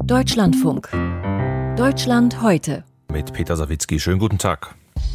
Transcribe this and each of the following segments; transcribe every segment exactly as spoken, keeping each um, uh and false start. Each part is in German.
Deutschlandfunk. Deutschland heute. Mit Peter Sawicki. Schönen guten Tag.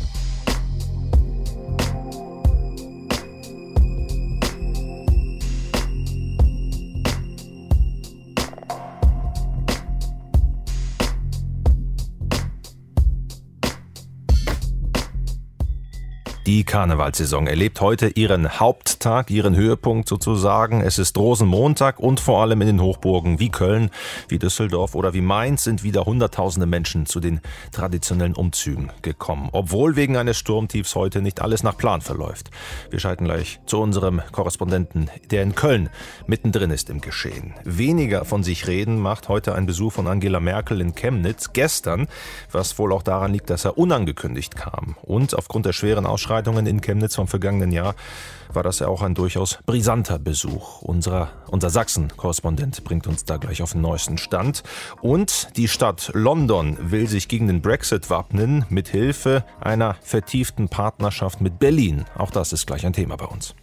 Die Karnevalssaison erlebt heute ihren Haupttag, ihren Höhepunkt sozusagen. Es ist Rosenmontag und vor allem in den Hochburgen wie Köln, wie Düsseldorf oder wie Mainz sind wieder hunderttausende Menschen zu den traditionellen Umzügen gekommen. Obwohl wegen eines Sturmtiefs heute nicht alles nach Plan verläuft. Wir schalten gleich zu unserem Korrespondenten, der in Köln mittendrin ist im Geschehen. Weniger von sich reden macht heute ein Besuch von Angela Merkel in Chemnitz gestern, was wohl auch daran liegt, dass er unangekündigt kam. Und aufgrund der schweren Ausschreitungen in Chemnitz vom vergangenen Jahr war das ja auch ein durchaus brisanter Besuch. Unser, unser Sachsen-Korrespondent bringt uns da gleich auf den neuesten Stand. Und die Stadt London will sich gegen den Brexit wappnen, mit Hilfe einer vertieften Partnerschaft mit Berlin. Auch das ist gleich ein Thema bei uns.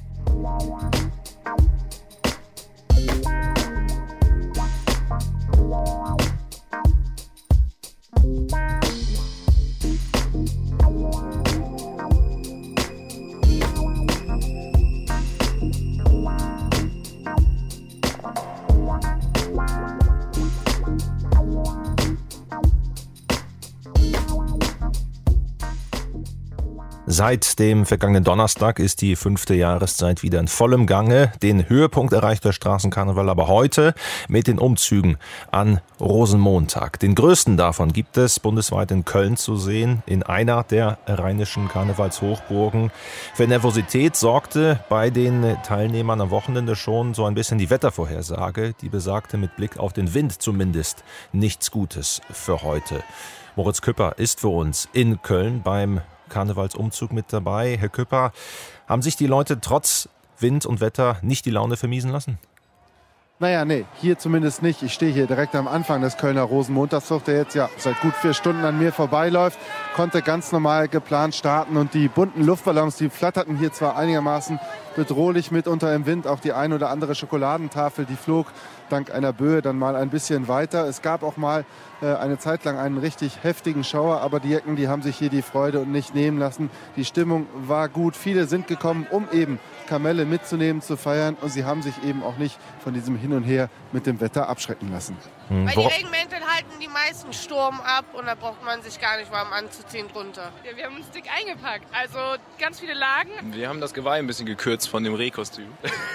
Seit dem vergangenen Donnerstag ist die fünfte Jahreszeit wieder in vollem Gange. Den Höhepunkt erreicht der Straßenkarneval aber heute mit den Umzügen an Rosenmontag. Den größten davon gibt es bundesweit in Köln zu sehen, in einer der rheinischen Karnevalshochburgen. Für Nervosität sorgte bei den Teilnehmern am Wochenende schon so ein bisschen die Wettervorhersage. Die besagte mit Blick auf den Wind zumindest nichts Gutes für heute. Moritz Küpper ist für uns in Köln beim Karnevalsumzug mit dabei. Herr Küpper, haben sich die Leute trotz Wind und Wetter nicht die Laune vermiesen lassen? Naja, nee, hier zumindest nicht. Ich stehe hier direkt am Anfang des Kölner Rosenmontagszugs, der jetzt ja seit gut vier Stunden an mir vorbeiläuft. Konnte ganz normal geplant starten und die bunten Luftballons, die flatterten hier zwar einigermaßen bedrohlich mitunter im Wind. Auch die ein oder andere Schokoladentafel, die flog dank einer Böe dann mal ein bisschen weiter. Es gab auch mal äh, eine Zeit lang einen richtig heftigen Schauer, aber die Jecken, die haben sich hier die Freude und nicht nehmen lassen. Die Stimmung war gut. Viele sind gekommen, um eben Kamelle mitzunehmen, zu feiern, und sie haben sich eben auch nicht von diesem Hin und Her mit dem Wetter abschrecken lassen. Hm. Weil die Regenmäntel halten die meisten Sturm ab und da braucht man sich gar nicht warm anzuziehen drunter. Ja, wir haben uns dick eingepackt, also ganz viele Lagen. Wir haben das Geweih ein bisschen gekürzt von dem Rehkostüm.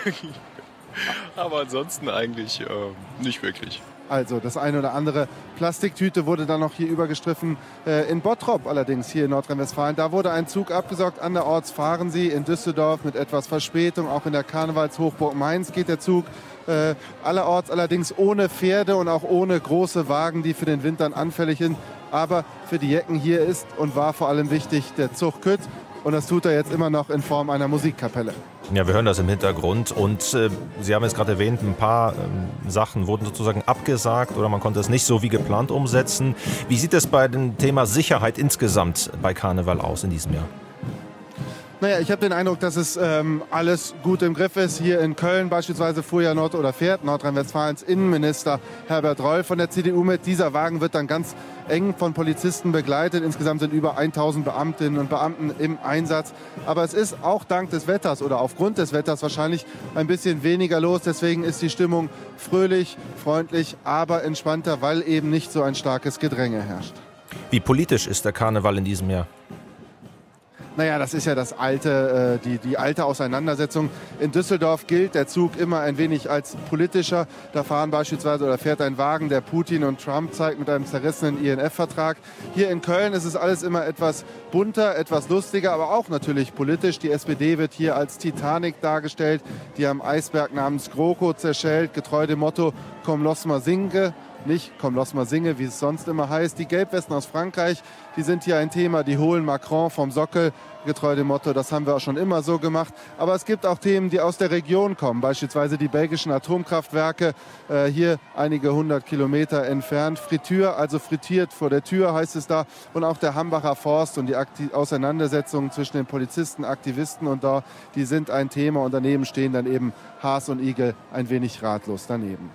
Aber ansonsten eigentlich äh, nicht wirklich. Also das eine oder andere Plastiktüte wurde dann noch hier übergestriffen. Äh, in Bottrop allerdings, hier in Nordrhein-Westfalen, da wurde ein Zug abgesagt. Anderorts fahren sie. In Düsseldorf mit etwas Verspätung. Auch in der Karnevalshochburg Mainz geht der Zug. Äh, allerorts allerdings ohne Pferde und auch ohne große Wagen, die für den Winter anfällig sind. Aber für die Jecken hier ist und war vor allem wichtig der Zug Kütt. Und das tut er jetzt immer noch in Form einer Musikkapelle. Ja, wir hören das im Hintergrund. Und äh, Sie haben es gerade erwähnt, ein paar ähm, Sachen wurden sozusagen abgesagt oder man konnte es nicht so wie geplant umsetzen. Wie sieht es bei dem Thema Sicherheit insgesamt bei Karneval aus in diesem Jahr? Naja, ich habe den Eindruck, dass es ähm, alles gut im Griff ist. Hier in Köln beispielsweise fuhr ja Nord- oder fährt Nordrhein-Westfalens Innenminister Herbert Reul von der C D U mit. Dieser Wagen wird dann ganz eng von Polizisten begleitet. Insgesamt sind über tausend Beamtinnen und Beamten im Einsatz. Aber es ist auch dank des Wetters oder aufgrund des Wetters wahrscheinlich ein bisschen weniger los. Deswegen ist die Stimmung fröhlich, freundlich, aber entspannter, weil eben nicht so ein starkes Gedränge herrscht. Wie politisch ist der Karneval in diesem Jahr? Naja, das ist ja das alte, die, die alte Auseinandersetzung. In Düsseldorf gilt der Zug immer ein wenig als politischer. Da fahren beispielsweise oder fährt ein Wagen, der Putin und Trump zeigt, mit einem zerrissenen I N F-Vertrag. Hier in Köln ist es alles immer etwas bunter, etwas lustiger, aber auch natürlich politisch. Die S P D wird hier als Titanic dargestellt, die am Eisberg namens GroKo zerschellt, getreu dem Motto "Komm, lass mal singe". Nicht, komm, lass mal singe, wie es sonst immer heißt. Die Gelbwesten aus Frankreich, die sind hier ein Thema. Die holen Macron vom Sockel, getreu dem Motto, das haben wir auch schon immer so gemacht. Aber es gibt auch Themen, die aus der Region kommen. Beispielsweise die belgischen Atomkraftwerke, äh, hier einige hundert Kilometer entfernt. Fritür, also frittiert vor der Tür, heißt es da. Und auch der Hambacher Forst und die Akti- Auseinandersetzungen zwischen den Polizisten, Aktivisten und da, die sind ein Thema. Und daneben stehen dann eben Haas und Igel ein wenig ratlos daneben.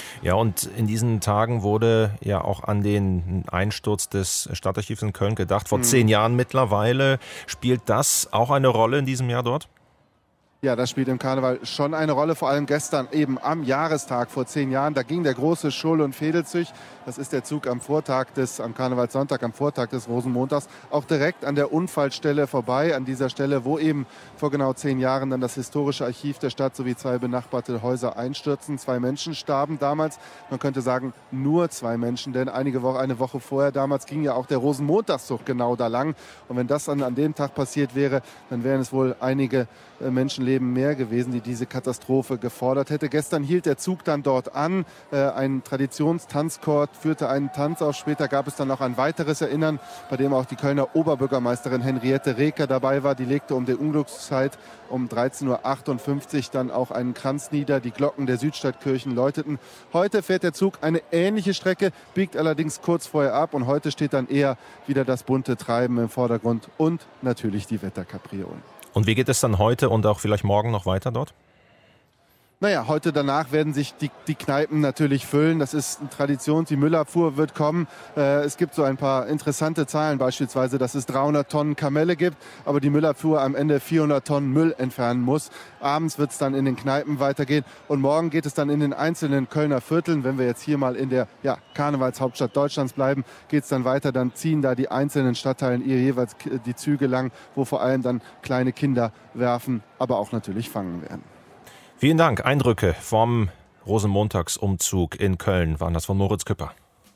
Ja, und in diesen Tagen wurde ja auch an den Einsturz des Stadtarchivs in Köln gedacht. Vor mhm. zehn Jahren mittlerweile. Spielt das auch eine Rolle in diesem Jahr dort? Ja, das spielt im Karneval schon eine Rolle, vor allem gestern eben am Jahrestag vor zehn Jahren. Da ging der große Schul- und Fädelzug, das ist der Zug am Vortag des, am Karnevalssonntag, am Vortag des Rosenmontags, auch direkt an der Unfallstelle vorbei, an dieser Stelle, wo eben vor genau zehn Jahren dann das historische Archiv der Stadt sowie zwei benachbarte Häuser einstürzen. Zwei Menschen starben damals, man könnte sagen nur zwei Menschen, denn einige Woche, eine Woche vorher damals ging ja auch der Rosenmontagszug genau da lang. Und wenn das dann an dem Tag passiert wäre, dann wären es wohl einige Menschenleben mehr gewesen, die diese Katastrophe gefordert hätte. Gestern hielt der Zug dann dort an. Äh, ein Traditionstanzchor führte einen Tanz auf. Später gab es dann noch ein weiteres Erinnern, bei dem auch die Kölner Oberbürgermeisterin Henriette Reker dabei war. Die legte um die Unglückszeit um dreizehn Uhr achtundfünfzig dann auch einen Kranz nieder. Die Glocken der Südstadtkirchen läuteten. Heute fährt der Zug eine ähnliche Strecke, biegt allerdings kurz vorher ab. Und heute steht dann eher wieder das bunte Treiben im Vordergrund und natürlich die Wetterkapriolen. Und wie geht es dann heute und auch vielleicht morgen noch weiter dort? Naja, heute danach werden sich die, die Kneipen natürlich füllen. Das ist eine Tradition. Die Müllabfuhr wird kommen. Äh, es gibt so ein paar interessante Zahlen, beispielsweise, dass es dreihundert Tonnen Kamelle gibt, aber die Müllabfuhr am Ende vierhundert Tonnen Müll entfernen muss. Abends wird es dann in den Kneipen weitergehen und morgen geht es dann in den einzelnen Kölner Vierteln. Wenn wir jetzt hier mal in der ja, Karnevalshauptstadt Deutschlands bleiben, geht es dann weiter. Dann ziehen da die einzelnen Stadtteilen ihr jeweils die Züge lang, wo vor allem dann kleine Kinder werfen, aber auch natürlich fangen werden. Vielen Dank. Eindrücke vom Rosenmontagsumzug in Köln waren das von Moritz Küpper.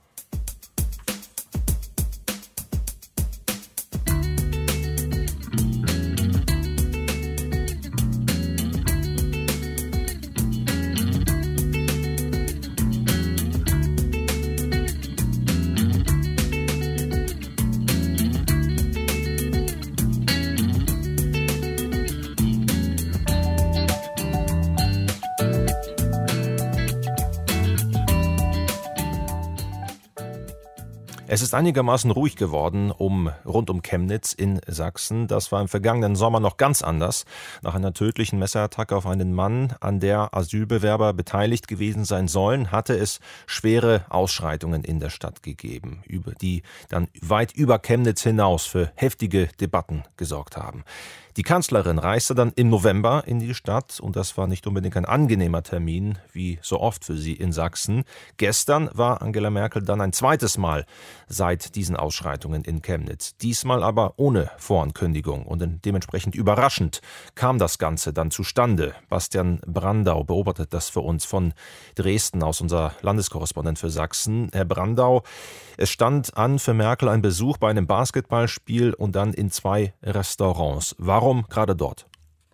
Es ist einigermaßen ruhig geworden um, rund um Chemnitz in Sachsen. Das war im vergangenen Sommer noch ganz anders. Nach einer tödlichen Messerattacke auf einen Mann, an der Asylbewerber beteiligt gewesen sein sollen, hatte es schwere Ausschreitungen in der Stadt gegeben, die dann weit über Chemnitz hinaus für heftige Debatten gesorgt haben. Die Kanzlerin reiste dann im November in die Stadt und das war nicht unbedingt ein angenehmer Termin, wie so oft für sie in Sachsen. Gestern war Angela Merkel dann ein zweites Mal seit diesen Ausschreitungen in Chemnitz. Diesmal aber ohne Vorankündigung und dementsprechend überraschend kam das Ganze dann zustande. Bastian Brandau beobachtet das für uns von Dresden aus, unser Landeskorrespondent für Sachsen. Herr Brandau, es stand an für Merkel ein Besuch bei einem Basketballspiel und dann in zwei Restaurants. Warum Warum gerade dort?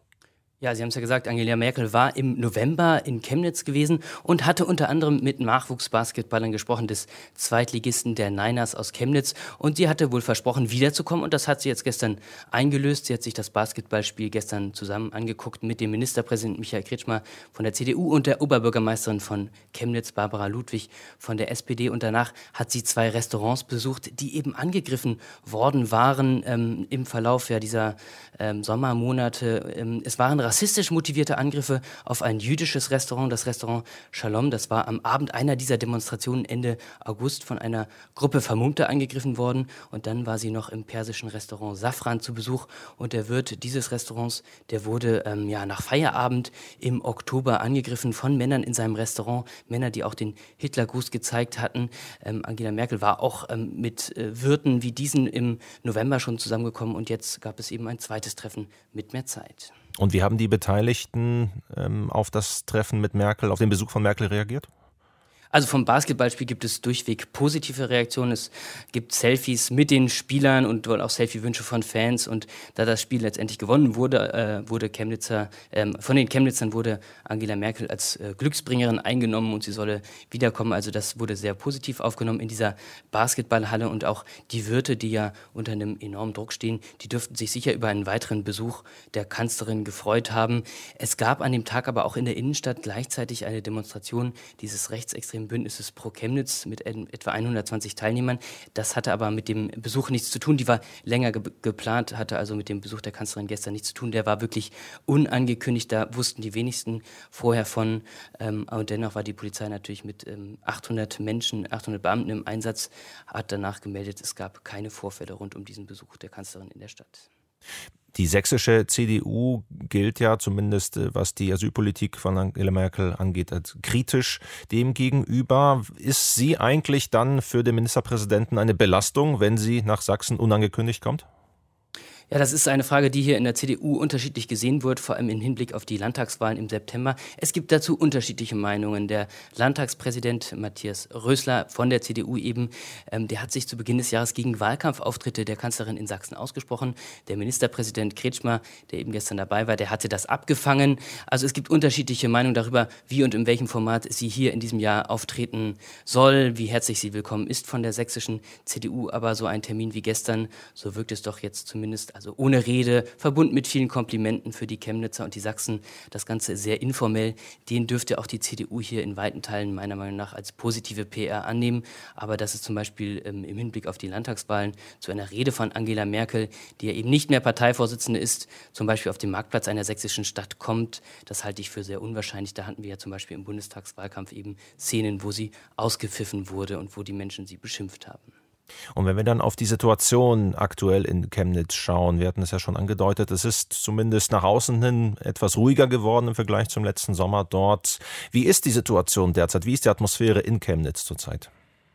Ja, Sie haben es ja gesagt, Angela Merkel war im November in Chemnitz gewesen und hatte unter anderem mit Nachwuchsbasketballern gesprochen, des Zweitligisten der Niners aus Chemnitz. Und sie hatte wohl versprochen, wiederzukommen und das hat sie jetzt gestern eingelöst. Sie hat sich das Basketballspiel gestern zusammen angeguckt mit dem Ministerpräsidenten Michael Kretschmer von der C D U und der Oberbürgermeisterin von Chemnitz, Barbara Ludwig von der S P D. Und danach hat sie zwei Restaurants besucht, die eben angegriffen worden waren ähm, im Verlauf ja, dieser ähm, Sommermonate. Ähm, es waren rassistisch motivierte Angriffe auf ein jüdisches Restaurant, das Restaurant Shalom. Das war am Abend einer dieser Demonstrationen Ende August von einer Gruppe Vermummter angegriffen worden. Und dann war sie noch im persischen Restaurant Safran zu Besuch. Und der Wirt dieses Restaurants, der wurde ähm, ja, nach Feierabend im Oktober angegriffen von Männern in seinem Restaurant. Männer, die auch den Hitlergruß gezeigt hatten. Ähm, Angela Merkel war auch ähm, mit äh, Wirten wie diesen im November schon zusammengekommen. Und jetzt gab es eben ein zweites Treffen mit mehr Zeit. Und wie haben die Beteiligten ähm, auf das Treffen mit Merkel, auf den Besuch von Merkel reagiert? Also vom Basketballspiel gibt es durchweg positive Reaktionen. Es gibt Selfies mit den Spielern und wohl auch Selfie-Wünsche von Fans. Und da das Spiel letztendlich gewonnen wurde, äh, wurde Chemnitzer, ähm, von den Chemnitzern wurde Angela Merkel als äh, Glücksbringerin eingenommen und sie solle wiederkommen. Also das wurde sehr positiv aufgenommen in dieser Basketballhalle. Und auch die Wirte, die ja unter einem enormen Druck stehen, die dürften sich sicher über einen weiteren Besuch der Kanzlerin gefreut haben. Es gab an dem Tag aber auch in der Innenstadt gleichzeitig eine Demonstration dieses rechtsextremen rechtsextremen Bündnisses Pro Chemnitz mit etwa hundertzwanzig Teilnehmern. Das hatte aber mit dem Besuch nichts zu tun. Die war länger ge- geplant, hatte also mit dem Besuch der Kanzlerin gestern nichts zu tun. Der war wirklich unangekündigt, da wussten die wenigsten vorher von. Ähm, und dennoch war die Polizei natürlich mit ähm, achthundert Menschen, achthundert Beamten im Einsatz, hat danach gemeldet, es gab keine Vorfälle rund um diesen Besuch der Kanzlerin in der Stadt. Die sächsische C D U gilt ja zumindest, was die Asylpolitik von Angela Merkel angeht, als kritisch demgegenüber. Ist sie eigentlich dann für den Ministerpräsidenten eine Belastung, wenn sie nach Sachsen unangekündigt kommt? Ja, das ist eine Frage, die hier in der C D U unterschiedlich gesehen wird, vor allem im Hinblick auf die Landtagswahlen im September. Es gibt dazu unterschiedliche Meinungen. Der Landtagspräsident Matthias Rösler von der C D U eben, ähm, der hat sich zu Beginn des Jahres gegen Wahlkampfauftritte der Kanzlerin in Sachsen ausgesprochen. Der Ministerpräsident Kretschmer, der eben gestern dabei war, der hatte das abgefangen. Also es gibt unterschiedliche Meinungen darüber, wie und in welchem Format sie hier in diesem Jahr auftreten soll, wie herzlich sie willkommen ist von der sächsischen C D U. Aber so ein Termin wie gestern, so wirkt es doch jetzt zumindest also ohne Rede, verbunden mit vielen Komplimenten für die Chemnitzer und die Sachsen, das Ganze sehr informell. Den dürfte auch die C D U hier in weiten Teilen meiner Meinung nach als positive P R annehmen. Aber dass es zum Beispiel ähm, im Hinblick auf die Landtagswahlen zu einer Rede von Angela Merkel, die ja eben nicht mehr Parteivorsitzende ist, zum Beispiel auf dem Marktplatz einer sächsischen Stadt kommt, das halte ich für sehr unwahrscheinlich. Da hatten wir ja zum Beispiel im Bundestagswahlkampf eben Szenen, wo sie ausgepfiffen wurde und wo die Menschen sie beschimpft haben. Und wenn wir dann auf die Situation aktuell in Chemnitz schauen, wir hatten es ja schon angedeutet, es ist zumindest nach außen hin etwas ruhiger geworden im Vergleich zum letzten Sommer dort. Wie ist die Situation derzeit? Wie ist die Atmosphäre in Chemnitz zurzeit?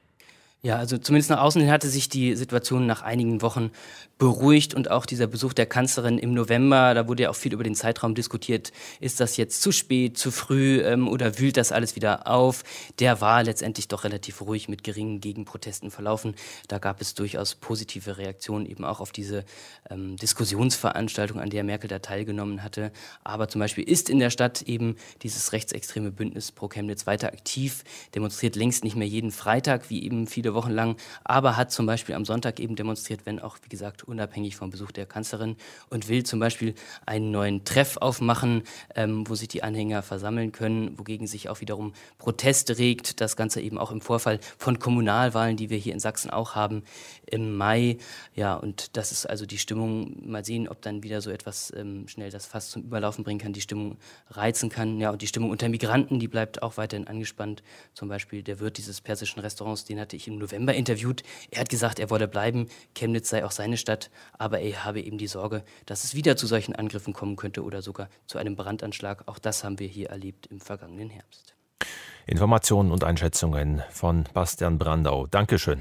Ja, also zumindest nach außen hin hatte sich die Situation nach einigen Wochen beruhigt und auch dieser Besuch der Kanzlerin im November, da wurde ja auch viel über den Zeitraum diskutiert, ist das jetzt zu spät, zu früh ähm, oder wühlt das alles wieder auf? Der war letztendlich doch relativ ruhig mit geringen Gegenprotesten verlaufen. Da gab es durchaus positive Reaktionen eben auch auf diese ähm, Diskussionsveranstaltung, an der Merkel da teilgenommen hatte. Aber zum Beispiel ist in der Stadt eben dieses rechtsextreme Bündnis Pro Chemnitz weiter aktiv, demonstriert längst nicht mehr jeden Freitag, wie eben viele Wochen lang, aber hat zum Beispiel am Sonntag eben demonstriert, wenn auch, wie gesagt, unabhängig vom Besuch der Kanzlerin und will zum Beispiel einen neuen Treff aufmachen, ähm, wo sich die Anhänger versammeln können, wogegen sich auch wiederum Protest regt. Das Ganze eben auch im Vorfall von Kommunalwahlen, die wir hier in Sachsen auch haben im Mai. Ja, und das ist also die Stimmung. Mal sehen, ob dann wieder so etwas ähm, schnell das Fass zum Überlaufen bringen kann, die Stimmung reizen kann. Ja, und die Stimmung unter Migranten, die bleibt auch weiterhin angespannt. Zum Beispiel der Wirt dieses persischen Restaurants, den hatte ich im November interviewt. Er hat gesagt, er wolle bleiben. Chemnitz sei auch seine Stadt. Aber er habe eben die Sorge, dass es wieder zu solchen Angriffen kommen könnte oder sogar zu einem Brandanschlag. Auch das haben wir hier erlebt im vergangenen Herbst. Informationen und Einschätzungen von Bastian Brandau. Dankeschön.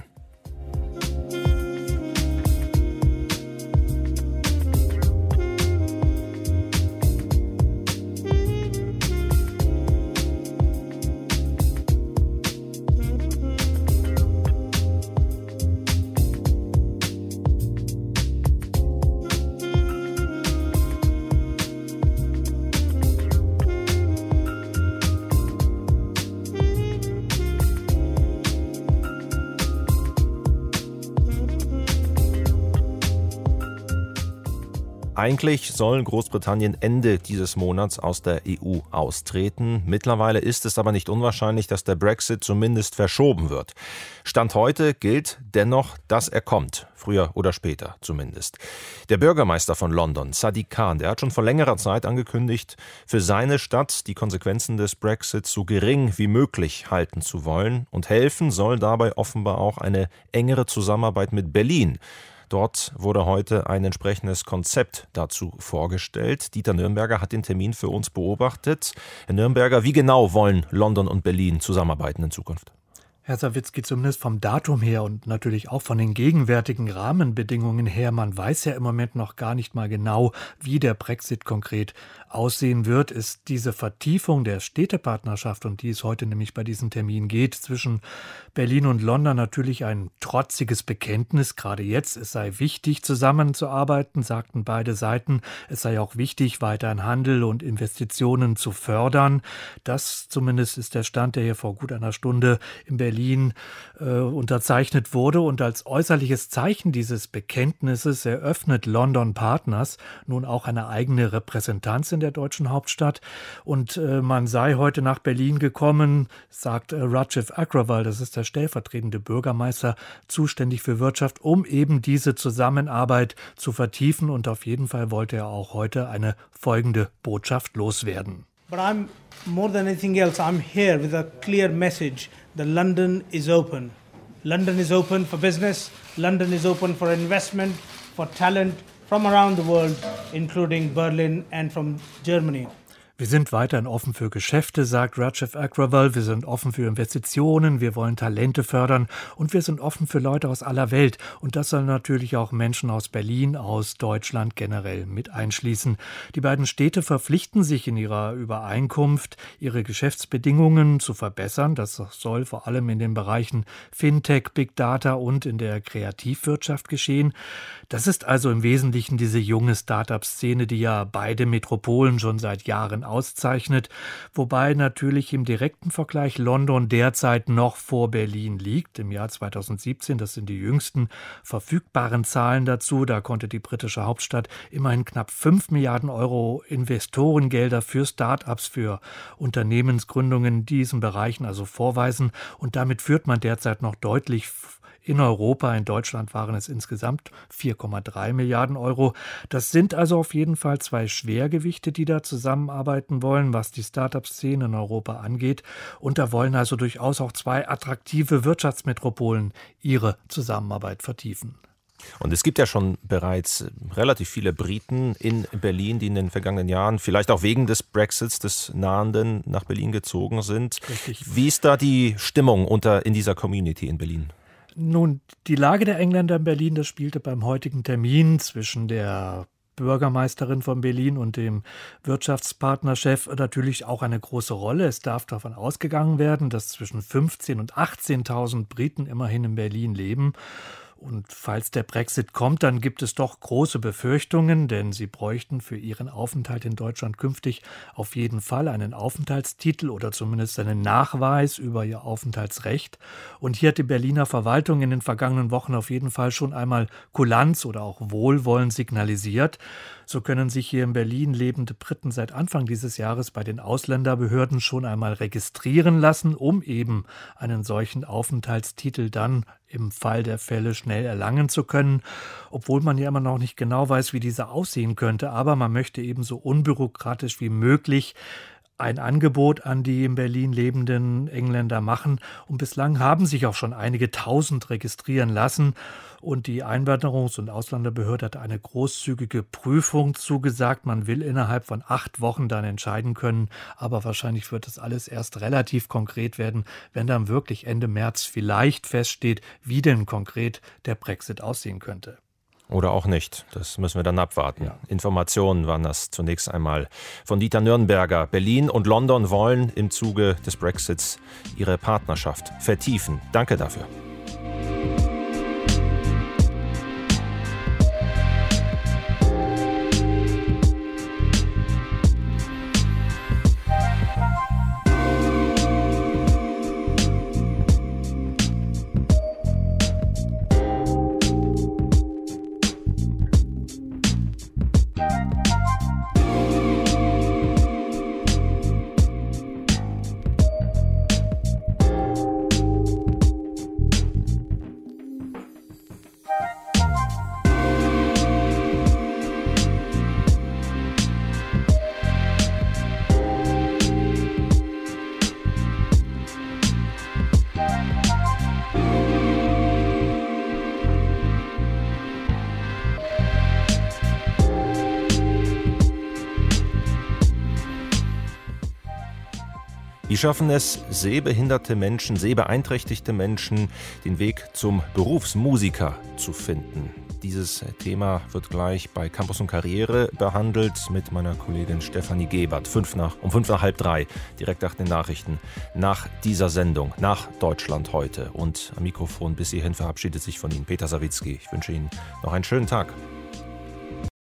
Eigentlich soll Großbritannien Ende dieses Monats aus der E U austreten. Mittlerweile ist es aber nicht unwahrscheinlich, dass der Brexit zumindest verschoben wird. Stand heute gilt dennoch, dass er kommt. Früher oder später zumindest. Der Bürgermeister von London, Sadiq Khan, der hat schon vor längerer Zeit angekündigt, für seine Stadt die Konsequenzen des Brexits so gering wie möglich halten zu wollen. Und helfen soll dabei offenbar auch eine engere Zusammenarbeit mit Berlin. Dort wurde heute ein entsprechendes Konzept dazu vorgestellt. Dieter Nürnberger hat den Termin für uns beobachtet. Herr Nürnberger, wie genau wollen London und Berlin zusammenarbeiten in Zukunft? Herr Sawicki, zumindest vom Datum her und natürlich auch von den gegenwärtigen Rahmenbedingungen her, man weiß ja im Moment noch gar nicht mal genau, wie der Brexit konkret aussehen wird, ist diese Vertiefung der Städtepartnerschaft, um die es heute nämlich bei diesem Termin geht, zwischen Berlin und London natürlich ein trotziges Bekenntnis. Gerade jetzt, es sei wichtig, zusammenzuarbeiten, sagten beide Seiten. Es sei auch wichtig, weiterhin Handel und Investitionen zu fördern. Das zumindest ist der Stand, der hier vor gut einer Stunde in Berlin Berlin äh, unterzeichnet wurde. Und als äußerliches Zeichen dieses Bekenntnisses eröffnet London Partners nun auch eine eigene Repräsentanz in der deutschen Hauptstadt. Und äh, man sei heute nach Berlin gekommen, sagt äh, Rajiv Agrawal, das ist der stellvertretende Bürgermeister, zuständig für Wirtschaft, um eben diese Zusammenarbeit zu vertiefen. Und auf jeden Fall wollte er auch heute eine folgende Botschaft loswerden. But I'm more than anything else, I'm here with a clear message that London is open. London is open for business. London is open for investment, for talent from around the world, including Berlin and from Germany. Wir sind weiterhin offen für Geschäfte, sagt Rajiv Agrawal. Wir sind offen für Investitionen, wir wollen Talente fördern und wir sind offen für Leute aus aller Welt. Und das soll natürlich auch Menschen aus Berlin, aus Deutschland generell mit einschließen. Die beiden Städte verpflichten sich in ihrer Übereinkunft, ihre Geschäftsbedingungen zu verbessern. Das soll vor allem in den Bereichen Fintech, Big Data und in der Kreativwirtschaft geschehen. Das ist also im Wesentlichen diese junge Start-up-Szene, die ja beide Metropolen schon seit Jahren auszeichnet, wobei natürlich im direkten Vergleich London derzeit noch vor Berlin liegt. Im Jahr zweitausendsiebzehn, das sind die jüngsten verfügbaren Zahlen dazu, da konnte die britische Hauptstadt immerhin knapp fünf Milliarden Euro Investorengelder für Start-ups, für Unternehmensgründungen in diesen Bereichen also vorweisen und damit führt man derzeit noch deutlich in Europa. In Deutschland waren es insgesamt vier Komma drei Milliarden Euro. Das sind also auf jeden Fall zwei Schwergewichte, die da zusammenarbeiten wollen, was die Start-up-Szene in Europa angeht. Und da wollen also durchaus auch zwei attraktive Wirtschaftsmetropolen ihre Zusammenarbeit vertiefen. Und es gibt ja schon bereits relativ viele Briten in Berlin, die in den vergangenen Jahren, vielleicht auch wegen des Brexits, des Nahenden, nach Berlin gezogen sind. Richtig. Wie ist da die Stimmung unter in dieser Community in Berlin? Nun, die Lage der Engländer in Berlin, das spielte beim heutigen Termin zwischen der Bürgermeisterin von Berlin und dem Wirtschaftspartnerchef natürlich auch eine große Rolle. Es darf davon ausgegangen werden, dass zwischen fünfzehntausend und achtzehntausend Briten immerhin in Berlin leben. Und falls der Brexit kommt, dann gibt es doch große Befürchtungen, denn sie bräuchten für ihren Aufenthalt in Deutschland künftig auf jeden Fall einen Aufenthaltstitel oder zumindest einen Nachweis über ihr Aufenthaltsrecht. Und hier hat die Berliner Verwaltung in den vergangenen Wochen auf jeden Fall schon einmal Kulanz oder auch Wohlwollen signalisiert. So können sich hier in Berlin lebende Briten seit Anfang dieses Jahres bei den Ausländerbehörden schon einmal registrieren lassen, um eben einen solchen Aufenthaltstitel dann im Fall der Fälle schnell erlangen zu können, obwohl man ja immer noch nicht genau weiß, wie dieser aussehen könnte. Aber man möchte eben so unbürokratisch wie möglich ein Angebot an die in Berlin lebenden Engländer machen. Und bislang haben sich auch schon einige Tausend registrieren lassen. Und die Einwanderungs- und Ausländerbehörde hat eine großzügige Prüfung zugesagt. Man will innerhalb von acht Wochen dann entscheiden können. Aber wahrscheinlich wird das alles erst relativ konkret werden, wenn dann wirklich Ende März vielleicht feststeht, wie denn konkret der Brexit aussehen könnte. Oder auch nicht. Das müssen wir dann abwarten. Ja. Informationen waren das zunächst einmal von Dieter Nürnberger. Berlin und London wollen im Zuge des Brexits ihre Partnerschaft vertiefen. Danke dafür. Wie schaffen es sehbehinderte Menschen, sehbeeinträchtigte Menschen, den Weg zum Berufsmusiker zu finden? Dieses Thema wird gleich bei Campus und Karriere behandelt mit meiner Kollegin Stefanie Gebert. Fünf nach, um fünf nach halb drei, direkt nach den Nachrichten, nach dieser Sendung, nach Deutschland heute. Und am Mikrofon bis hierhin verabschiedet sich von Ihnen Peter Sawicki. Ich wünsche Ihnen noch einen schönen Tag.